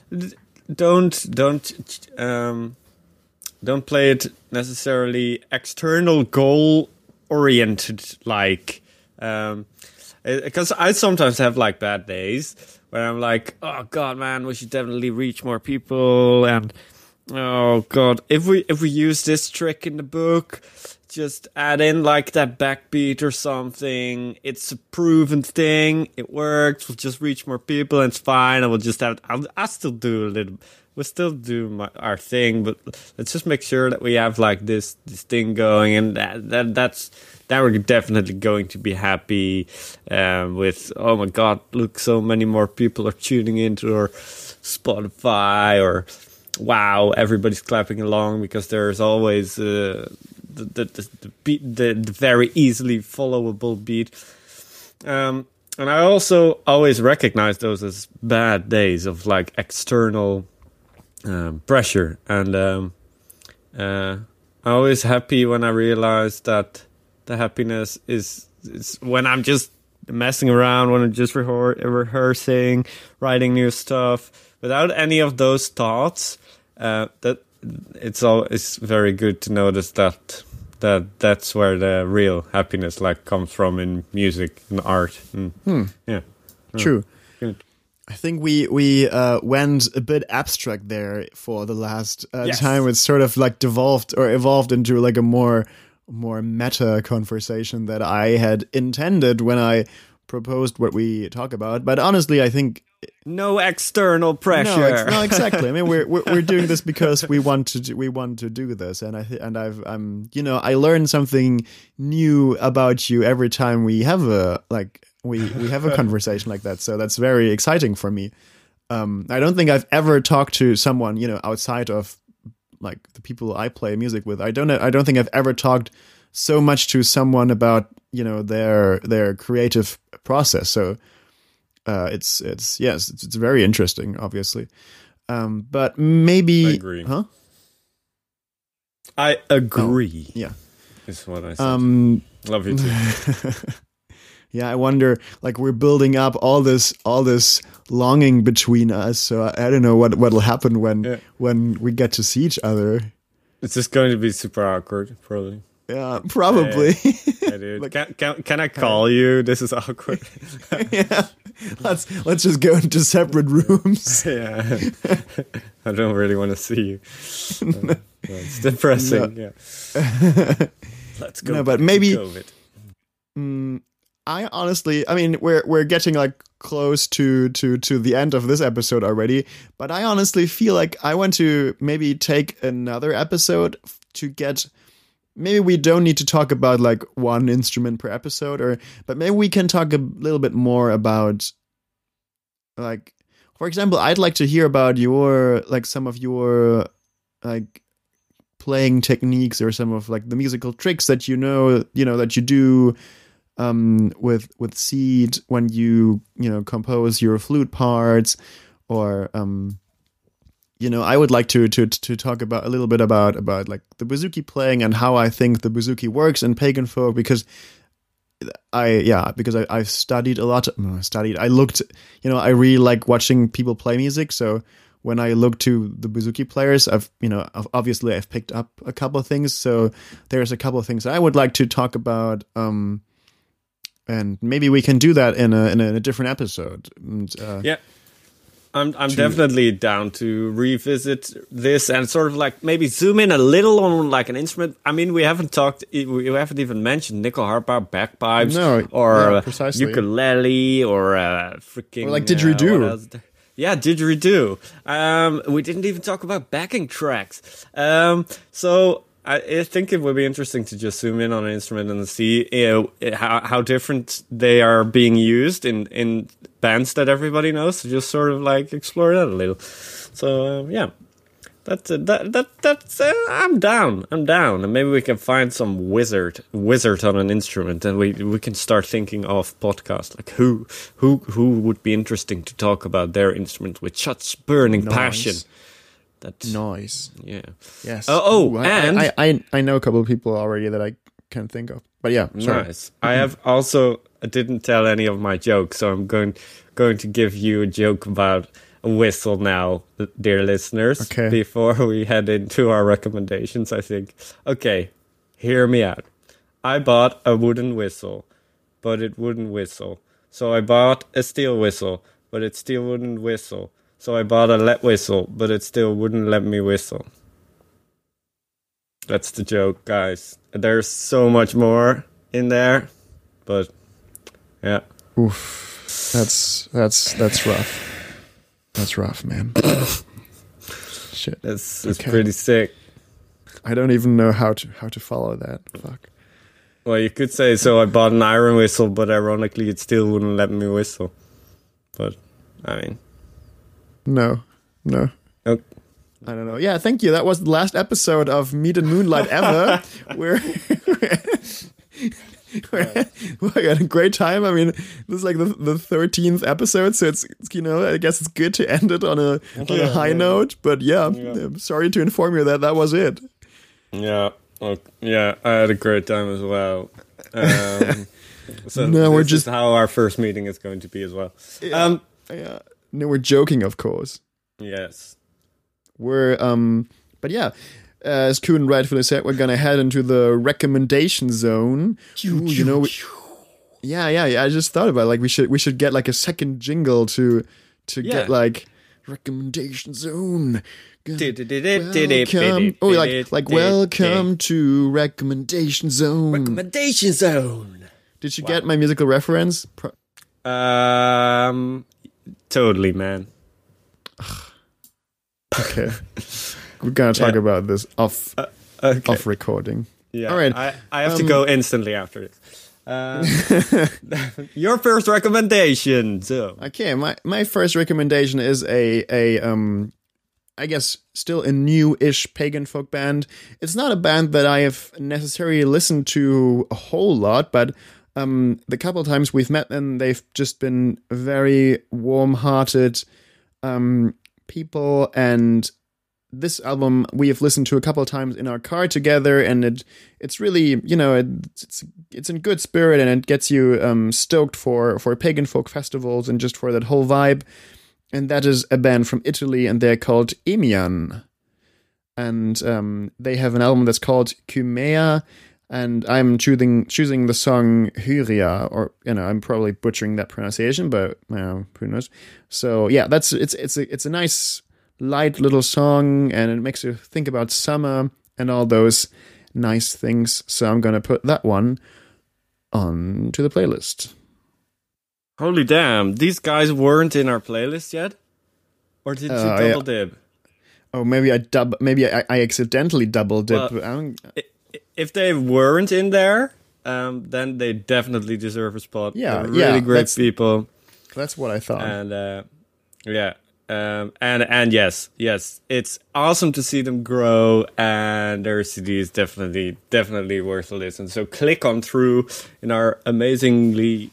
don't don't um, don't play it necessarily external goal oriented, like um, because I sometimes have like bad days where I'm like, oh god, man, we should definitely reach more people, and oh god, if we if we use this trick in the book, just add in like that backbeat or something. It's a proven thing. It works. We'll just reach more people, and it's fine. And we'll just have. I'll, I'll still do a little. We'll still do my, our thing, but let's just make sure that we have like this this thing going, and that, that that's that we're definitely going to be happy um, with. Oh my god! Look, so many more people are tuning into our Spotify, or wow, everybody's clapping along, because there's always. Uh, The, the, the, beat, the, the very easily followable beat. Um, and I also always recognize those as bad days of like external um, pressure. And um, uh, I'm always happy when I realize that the happiness is, is when I'm just messing around, when I'm just rehe- rehearsing, writing new stuff, without any of those thoughts. Uh, that it's all it's very good to notice that that that's where the real happiness like comes from in music and art. And, hmm. Yeah, true. Good. I think we we uh, went a bit abstract there for the last uh, Yes. time. It's sort of like devolved or evolved into like a more more meta conversation that I had intended when I proposed what we talk about. But honestly, I think no external pressure. No, ex- no, exactly. I mean, we're, we're we're doing this because we want to do, we want to do this, and I th- and I've I'm you know I learn something new about you every time we have a like we we have a conversation like that. So that's very exciting for me. Um, I don't think I've ever talked to someone, you know, outside of like the people I play music with. I don't I don't think I've ever talked so much to someone about, you know, their their creative process. So. Uh, it's it's yes, it's, it's very interesting, obviously, um, but maybe, I agree. huh? I agree. Oh, yeah, is what I said. Um, Love you too. Yeah, I wonder, like we're building up all this all this longing between us. So I, I don't know what what'll happen when Yeah. when we get to see each other. It's just going to be super awkward, probably. Yeah, probably. Hey, dude. Like- can, can, can I call you? This is awkward. Yeah, let's let's just go into separate rooms. Yeah. I don't really want to see you. Uh, no, it's depressing. No. Yeah. Let's go. No, but back to maybe- COVID. Mm, I honestly, I mean, we're we're getting like close to to to the end of this episode already, but I honestly feel like I want to maybe take another episode f- to get. Maybe we don't need to talk about like one instrument per episode, or but maybe we can talk a little bit more about like, for example, I'd like to hear about your like some of your like playing techniques or some of like the musical tricks that you know, you know that you do um, with with Seed when you you know compose your flute parts, or um, you know, I would like to to to talk about a little bit about about like the bouzouki playing and how I think the bouzouki works in pagan folk, because I yeah because I I've studied a lot. No, I studied. I looked. You know, I really like watching people play music. So when I look to the bouzouki players, I've you know obviously I've picked up a couple of things. So there's a couple of things I would like to talk about. Um, and maybe we can do that in a in a, in a different episode. And, uh, yeah. I'm I'm to- definitely down to revisit this and sort of like maybe zoom in a little on like an instrument. I mean, we haven't talked, we haven't even mentioned nickel harp, bagpipes, No, or yeah, uh, precisely. ukulele, or uh, freaking Or like uh, didgeridoo. what else? Yeah, didgeridoo. Um, we didn't even talk about backing tracks. Um, so I, I think it would be interesting to just zoom in on an instrument and see you know, how how different they are being used in in bands that everybody knows. So just sort of like explore that a little. So um, yeah, that's uh, that that that's uh, I'm down. I'm down, and maybe we can find some wizard wizard on an instrument, and we we can start thinking of podcast like who who who would be interesting to talk about their instrument with such burning Nice. passion. That Nice. yeah. Yes. Oh, oh, Ooh, I, and- I, I I know a couple of people already that I can think of. But yeah, sorry. Nice. I have also I didn't tell any of my jokes, so I'm going going to give you a joke about a whistle now, dear listeners. Okay. Before we head into our recommendations, I think. Okay, hear me out. I bought a wooden whistle, but it wouldn't whistle. So I bought a steel whistle, but it still wouldn't whistle. So I bought a lead whistle, but it still wouldn't let me whistle. That's the joke, guys. There's so much more in there, but yeah. Oof. That's that's that's rough. That's rough, man. Shit. It's it's Okay. pretty sick. I don't even know how to how to follow that. Fuck. Well, you could say, so I bought an iron whistle, but ironically it still wouldn't let me whistle. But, I mean... No. No. Okay. I don't know. Yeah, thank you. That was the last episode of Meat and Moonlight ever. We're, we're, we had a great time. I mean, this is like the the thirteenth episode, so it's, it's you know I guess it's good to end it on a on Yeah, a high yeah. note. But yeah, Yeah. I'm sorry to inform you that that was it. Yeah. Okay. Yeah, I had a great time as well. Um, so No, this we're is just- how our first meeting is going to be as well. Yeah. Um, Yeah. No, we're joking, of course. yes. We're um, but yeah. As Kuhn rightfully said, we're gonna head into the recommendation zone. Ooh, you know, we, yeah, yeah, yeah. I just thought about it. Like we should we should get like a second jingle to to Yeah. get like recommendation zone. Welcome. Welcome. Oh, like like welcome to recommendation zone. Recommendation zone. Did you get my musical reference? Pro- Um, totally, man. okay, we're gonna talk Yeah. about this off Okay. off recording. Yeah. All right. I, I have to Um, go instantly after this. Uh, your first recommendation. So. Okay, my my first recommendation is a a um I guess still a new-ish pagan folk band. It's not a band that I have necessarily listened to a whole lot, but um the couple times we've met them, they've just been very warm-hearted um people, and this album we have listened to a couple of times in our car together, and it it's really, you know, it, it's it's in good spirit, and it gets you um, stoked for for pagan folk festivals and just for that whole vibe. And that is a band from Italy, and they're called Emian, and um, they have an album that's called Cumea, and I'm choosing choosing the song Hyria, or you know, I'm probably butchering that pronunciation, but you know, who knows? So yeah, that's it's it's a it's a nice light little song, and it makes you think about summer and all those nice things. So I'm gonna put that one on to the playlist. Holy damn! These guys weren't in our playlist yet, or did you Uh, double yeah. dib? Oh, maybe I dub. Maybe I, I accidentally double dip. Well, I don't, I- If they weren't in there, um, then they definitely deserve a spot. Yeah, They're really yeah, great that's- people, that's what I thought. and uh, Yeah. Um, and and yes, yes, it's awesome to see them grow, and their C D is definitely definitely worth a listen. So click on through in our amazingly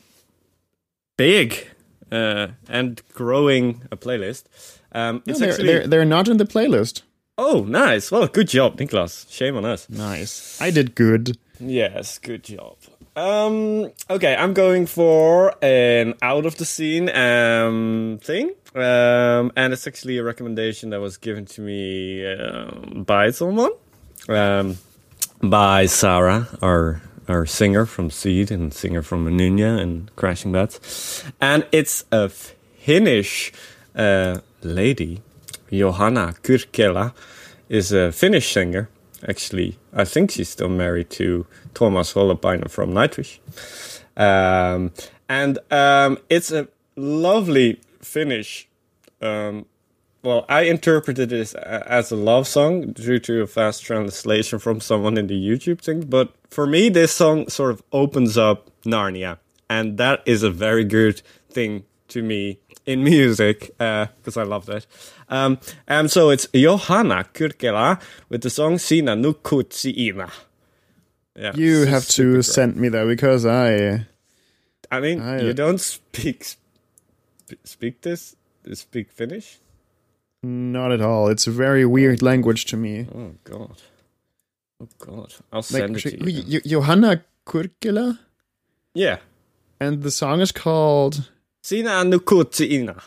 big uh, and growing a playlist. Um, No, it's they're, actually they're they're not in the playlist. oh nice. Well, good job, Niklas. Shame on us. Nice. I did good. Yes, good job. Um, okay, I'm going for an out of the scene um, thing. Um, and it's actually a recommendation that was given to me um, by someone. Um, by Sarah, our our singer from Seed and singer from Anunya and Crashing Bats. And it's a Finnish uh, lady, Johanna Kyrkela, is a Finnish singer. Actually, I think she's still married to Thomas Holopainen from Nightwish. Um, and um, it's a lovely Finnish. Um, well, I interpreted this as a love song due to a fast translation from someone in the YouTube thing. But for me, this song sort of opens up Narnia. And that is a very good thing to me in music, because uh, I love that. Um, and so it's Johanna Kyrkela with the song Sina Nukutsiina. Yeah, You have to send me that because I. I mean, I, you don't speak sp- speak this speak Finnish? Not at all. It's a very weird language to me. Oh god. Oh god. I'll Like, send it she- to you. Jo- Johanna Kyrkela, Yeah. and the song is called. Sina Nukutsiina.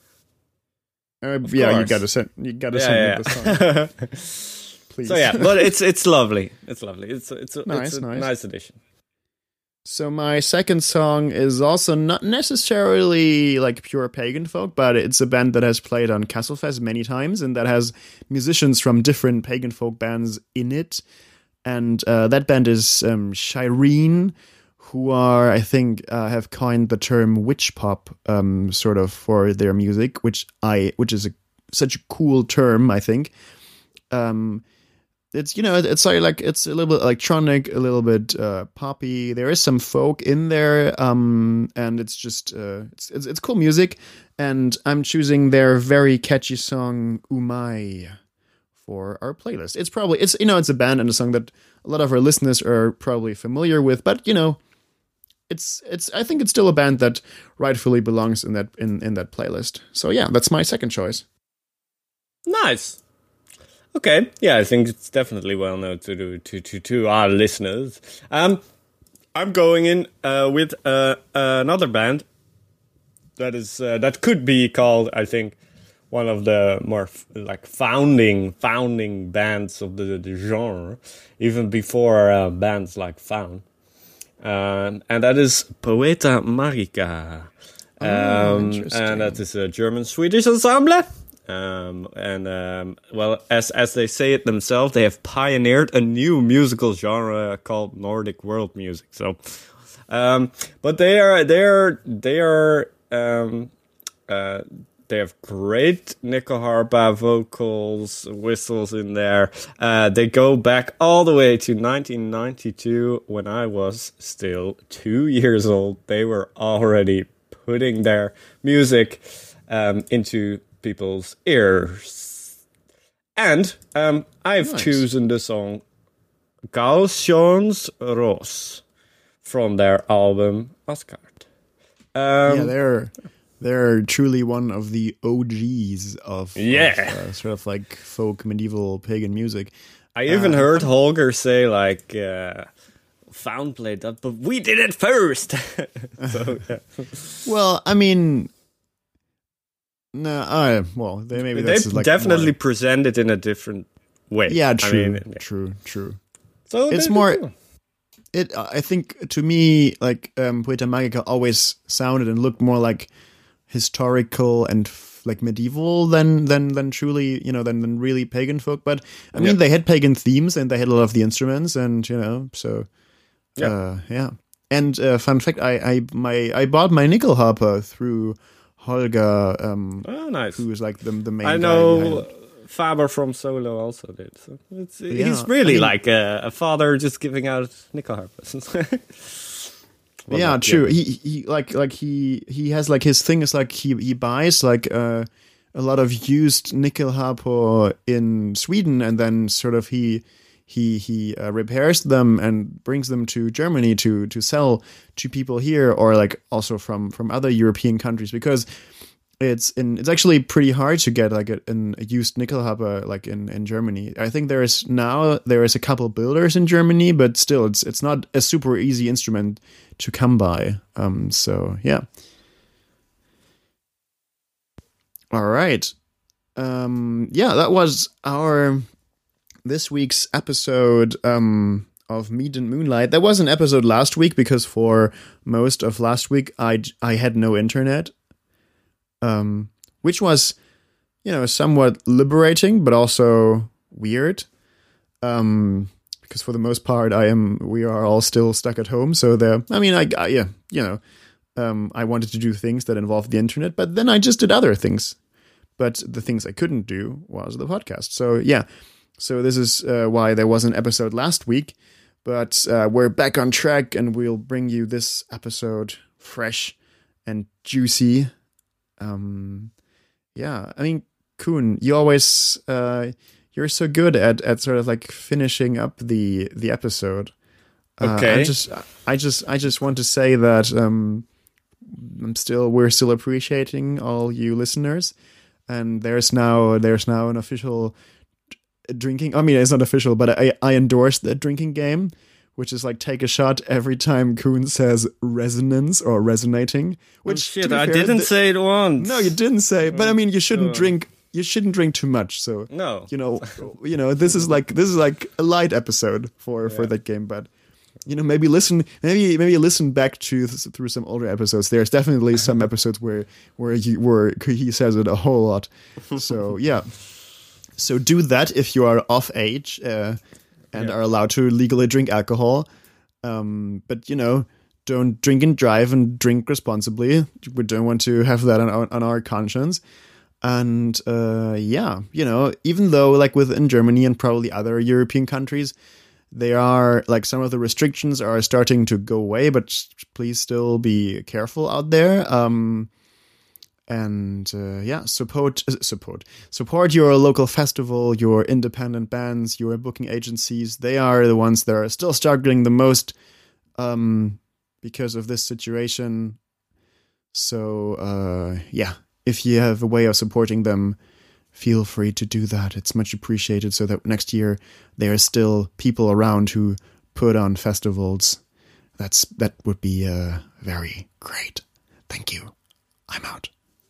Uh, yeah, you course. gotta send. You gotta Yeah, send yeah. me the song, please. So yeah, but it's it's lovely. It's lovely. It's a, it's a, Nice, it's a nice. nice addition. So my second song is also not necessarily like pure pagan folk, but it's a band that has played on Castlefest many times and that has musicians from different pagan folk bands in it. And uh, that band is um, Shireen, who are, I think, uh, have coined the term witch pop um, sort of for their music, which I, which is a, such a cool term, I think. Um, It's, you know, it's like, like it's a little bit electronic, a little bit uh, poppy. There is some folk in there, um, and it's just uh, it's, it's it's cool music. And I'm choosing their very catchy song "Umai" for our playlist. It's probably it's you know it's a band and a song that a lot of our listeners are probably familiar with, but you know, it's it's I think it's still a band that rightfully belongs in that in in that playlist. So yeah, that's my second choice. Nice. Okay, yeah, I think it's definitely well known to do, to to to our listeners. Um, I'm going in uh, with uh, another band that is uh, that could be called, I think, one of the more f- like founding founding bands of the, the genre, even before uh, bands like Found, um, and that is Poeta Marika, um, Oh, interesting. and that is a German Swedish ensemble. Um, and um, well, as as they say it themselves, they have pioneered a new musical genre called Nordic world music. So, um, but they are they are they are um, uh, they have great nickel harpa vocals, whistles in there. Uh, they go back all the way to nineteen ninety-two when I was still two years old. They were already putting their music um, into people's ears. And um, I've Nice. chosen the song Galsjons Ros from their album Asgard. Um, Yeah, they're they're truly one of the O Gs of, Yeah. of, uh, sort of like folk medieval pagan music. I even heard Holger say like, uh, Found played that, but we did it first. So, yeah. Well, I mean, no, uh, well, they maybe They that's like definitely more- present it in a different way. yeah, true, I mean, yeah. true, true. So It's they- more- they- It, I think, to me, like um, Poeta Magica always sounded and looked more like historical and f- like medieval than than than truly, you know, than, than really pagan folk. But I mean, Yeah. they had pagan themes and they had a lot of the instruments, and you know, so Yeah. uh, yeah. And uh, fun fact, I I my I bought my nickel harper through Holger, um, Oh, nice. who is like the the main. I guy know behind- Faber from Solo also did. So it's, Yeah, he's really I mean- like a, a father just giving out nickel harps. Well, yeah, not true. yet. He he like like he he has like his thing is like he he buys like uh, a lot of used nyckelharpor in Sweden, and then sort of he he he uh, repairs them and brings them to Germany to to sell to people here, or like also from from other European countries, because it's in it's actually pretty hard to get like a, an, a used nyckelharpor like in in Germany. I think there is now there is a couple builders in Germany, but still it's it's not a super easy instrument to come by. Um, so yeah. All right. Um, yeah, that was our this week's episode um, of Meat and Moonlight. There was an episode last week because for most of last week I I had no internet, um, which was, you know, somewhat liberating but also weird. Um, because for the most part I am we are all still stuck at home. So there, I mean, I, I yeah, you know, um, I wanted to do things that involved the internet, but then I just did other things. But the things I couldn't do was the podcast. So yeah, so this is uh, why there was an episode last week. But uh, we're back on track, and we'll bring you this episode fresh and juicy. Um, yeah, I mean, Kuhn, you always uh, you're so good at, at sort of like finishing up the the episode. Uh, Okay. I just I just I just want to say that um, I'm still we're still appreciating all you listeners. And there's now there's now an official drinking. I mean, it's not official, but I I endorse the drinking game, which is like take a shot every time Kuhn says resonance or resonating. Which Oh, shit, to be I fair, didn't th- say it once. No, you didn't say. But I mean, you shouldn't Oh. drink. You shouldn't drink too much. So No. you know, you know, this is like this is like a light episode for for Yeah. that game, but. You know, maybe listen, maybe maybe listen back to through some older episodes. There's definitely some episodes where where you where he says it a whole lot. So yeah, so do that if you are of age uh, and Yeah. are allowed to legally drink alcohol. Um, but you know, don't drink and drive, and drink responsibly. We don't want to have that on our, on our conscience. And uh, yeah, you know, even though like within Germany and probably other European countries, they are like some of the restrictions are starting to go away, but please still be careful out there. Um, and uh, yeah, support, uh, support, support your local festival, your independent bands, your booking agencies. They are the ones that are still struggling the most um, because of this situation. So uh, yeah, if you have a way of supporting them, feel free to do that. It's much appreciated, so that next year there are still people around who put on festivals. That's that would be uh, very great. Thank you. I'm out.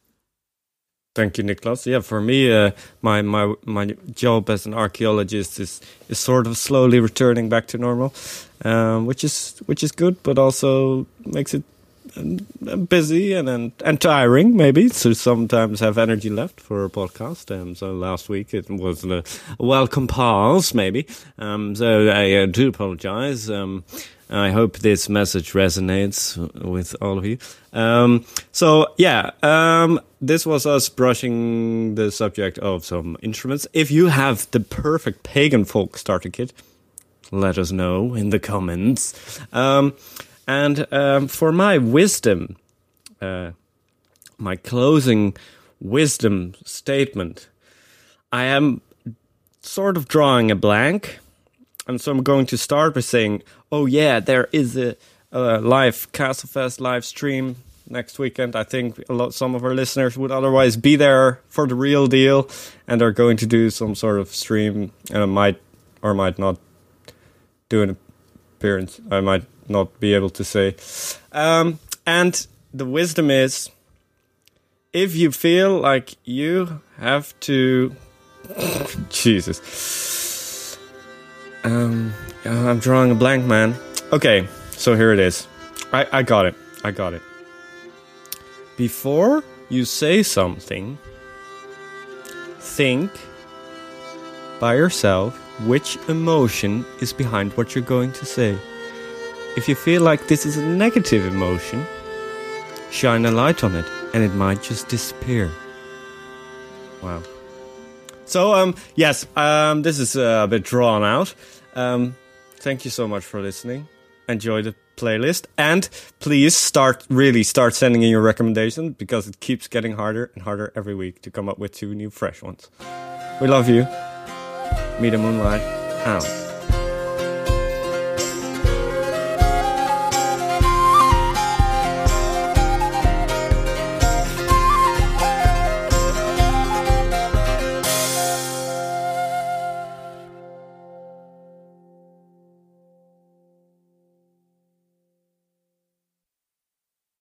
Thank you, Niklas. Yeah, for me, uh, my my my job as an archaeologist is is sort of slowly returning back to normal, um, which is which is good, but also makes it um, busy and, and and tiring, maybe. So sometimes have energy left for a podcast. Um, so last week it was a, a welcome pause, maybe. Um, so I uh, do apologize. Um, I hope this message resonates with all of you. Um, so yeah, um, this was us brushing the subject of some instruments. If you have the perfect pagan folk starter kit, let us know in the comments. Um, and um, for my wisdom, uh, my closing wisdom statement, I am sort of drawing a blank. And so I'm going to start by saying, oh yeah, there is a, a live Castlefest live stream next weekend. I think a lot, some of our listeners would otherwise be there for the real deal and are going to do some sort of stream. And I might or might not do an appearance. I might not be able to say. Um, and the wisdom is, if you feel like you have to... Jesus... Um, I'm drawing a blank, man. Okay, so here it is. I, I got it. I got it. Before you say something, think by yourself which emotion is behind what you're going to say. If you feel like this is a negative emotion, shine a light on it and it might just disappear. Wow. So, um, yes, um, this is uh, a bit drawn out. Um, thank you so much for listening. enjoy the playlist. And please start, really start sending in your recommendations, because it keeps getting harder and harder every week to come up with two new fresh ones. We love you. Meet the Moonlight out.